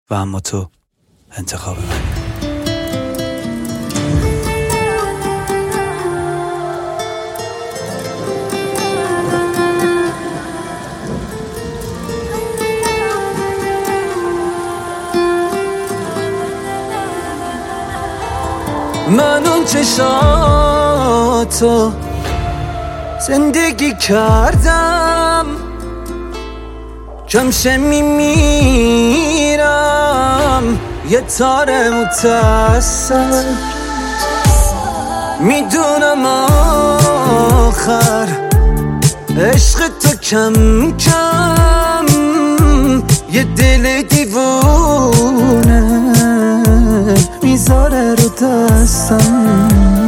و اما تو انتخاب من. من اون چشاتو زندگی کردم، کمشه میمیرم یه تار متصل. میدونم آخر عشق تو کم کم یه دل دیوونه میذاره رو دستم.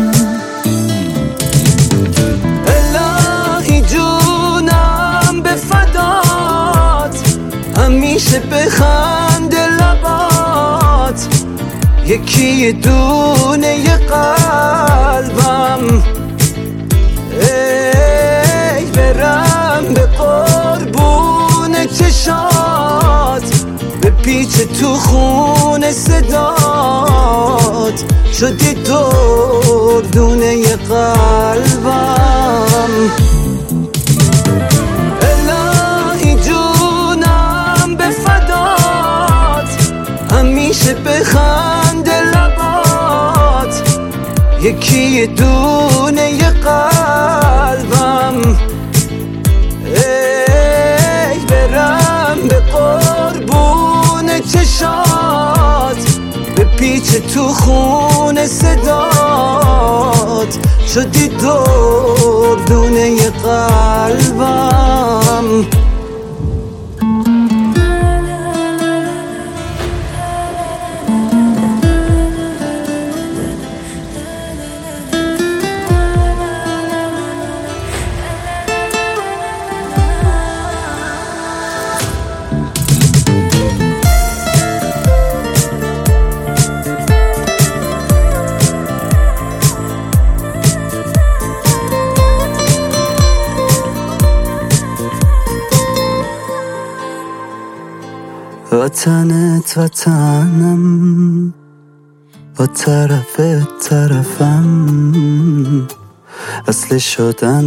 الهی جونم به فدات، همیشه بخنده لبات، یکی دونه ی قلبم. ای برم به قربون چشات، به پیچ تو خون صدات، شدی دردونه ی قلبم. الهی جونم به فدات، همیشه بخنده لبات، یکی دونه ی قلبم. ای برم به قربون چشات، به پیچ تو خون صدات، شدی دردونه ی قلبم. وطنت وطنم، با طرفت طرفم، اصل شدن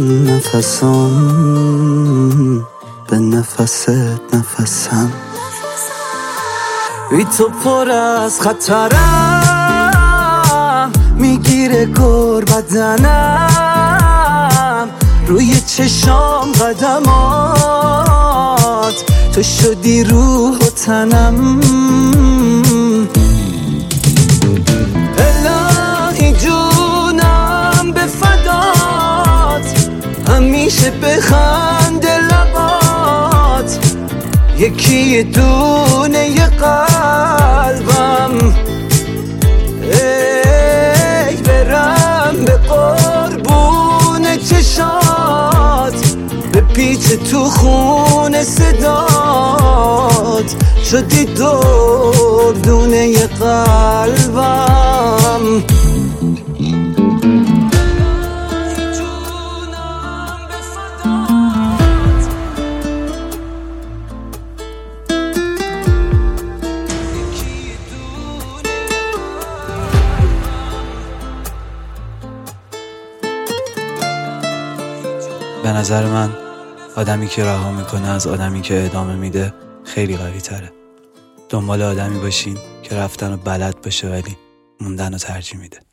نفسم، به نفست نفسم. بی تو پر از خطرم، میگیره گر بدنم، روی چشام قدمات، تو شدی روح و تنم. الهی جونم به فدات، همیشه بخنده لبات، یکی دونه ی قلبم. ای برم به قربون چشات، به پیچ تو خون صدات، شدی دردونه ی قلبم. به نظر من آدمی که رها میکنه از آدمی که ادامه میده خیلی قوی تره. دنبال آدمی باشین که رفتن رو بلد باشه ولی موندن رو ترجیح میده.